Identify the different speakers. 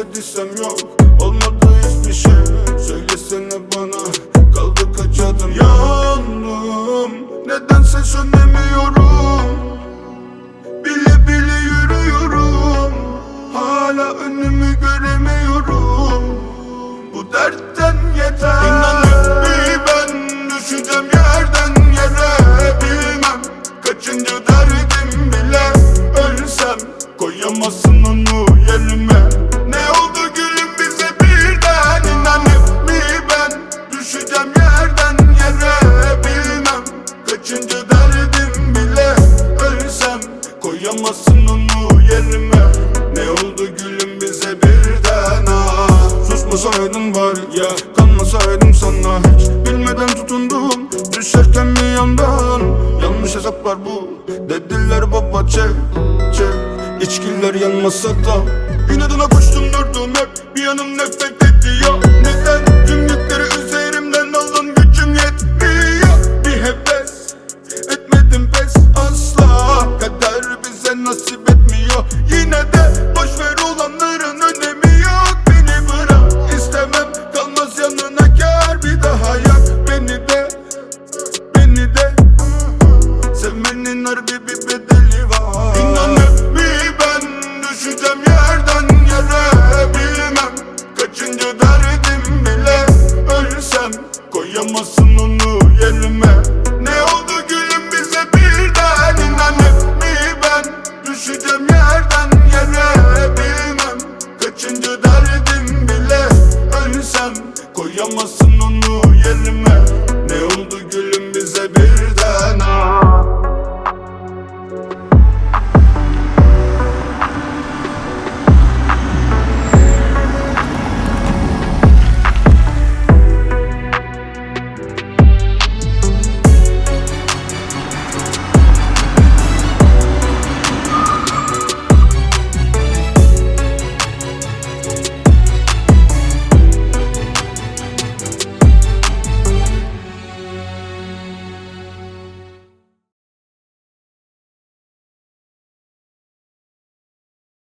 Speaker 1: istediysem yok, olmadı hiçbir şey. Söylesene bana, kaldı kaç adım? Yandım, nedense sönemiyorum. Bile bile yürüyorum, hala önümü göremiyorum. Bu dertten yeter. İnanın bir ben düşeceğim yerden yere. Bilmem kaçıncı derdim bile. Ölsem koyamazsın onu yerime. Ne oldu gülüm bize birden? İnanıp bir ben düşeceğim yerden yere. Bilmem kaçıncı derdim bile. Ölsem koyamazsın onu yerime. Ne oldu gülüm bize birden? Susmasaydın var ya, kanmasaydım sana hiç. Bilmeden tutundum, düşerken bir yandan. Yanlış hesaplar bu, dediler baba çek çek. İçkiler yanmasa da inadına koştum durdum hep. Bir yanım nefret etti ya. Neden tüm